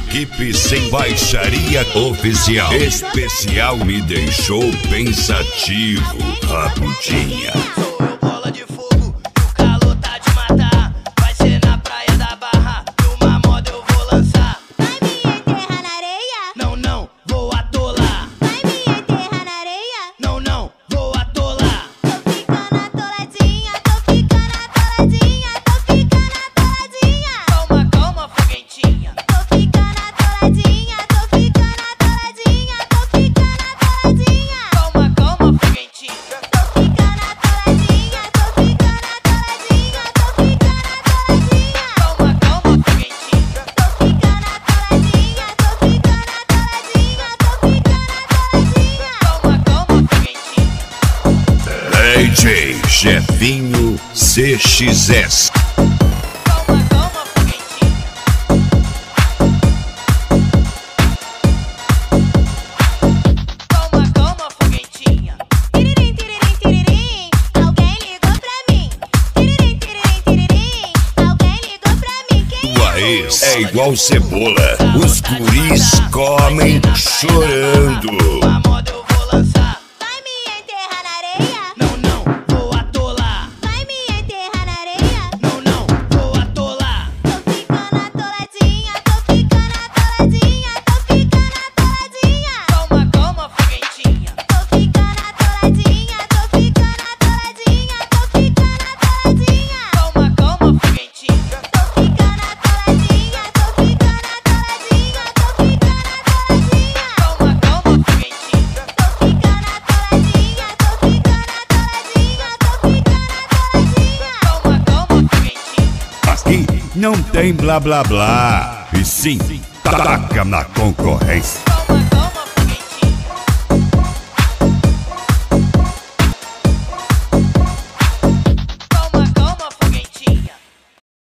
Equipe Sem Baixaria Oficial. Especial me deixou pensativo, Rabudinha. Bola de fogo, o calor tá de matar. Vai ser na praia da Barra, numa moda eu vou lançar. Vai me enterrar na areia? Não, não, vou atolar. Vai me enterrar na areia? Não, não, vou atolar. Tô ficando atoladinha, tô ficando atoladinha, tô ficando atoladinha. Calma, calma, foguentinha. Tô ficando atoladinha, tô ficando atoladinha, tô ficando atoladinha. Calma, calma, foguentinha. Tô ficando atoladinha, tô ficando atoladinha, tô ficando atoladinha. Calma, calma, foguentinha. Tô ficando atoladinha, tô ficando atoladinha, tô ficando atoladinha. Calma, calma, foguentinha. DJ Jefinho CXS. Calma, calma, foguentinha. Calma, calma, foguentinha. Tiririm, tiririm, tiririm, alguém ligou pra mim. Tiririm, tiririm, tiririm, alguém ligou pra mim. Quem Tua ex é igual cebola, os guris comem chorando. Uma moda eu vou lançar. vai me enterrar na areia? Não, não, vou atolar. Vai me enterrar na areia? Não, não, vou atolar. Tô ficando atoladinha, tô ficando atoladinha, tô ficando atoladinha. Calma, calma, foguentinha. Tô ficando atoladinha, tô ficando atoladinha, tô ficando atoladinha. Calma, calma, foguentinha. Tô ficando atoladinha, tô ficando atoladinha, tô ficando atoladinha. Calma, calma, foguentinha. Tô ficando atoladinha, tô ficando atoladinha, tô ficando atoladinha. Calma, calma, foguentinha. Aqui não tem blá blá blá, e sim taca na concorrência.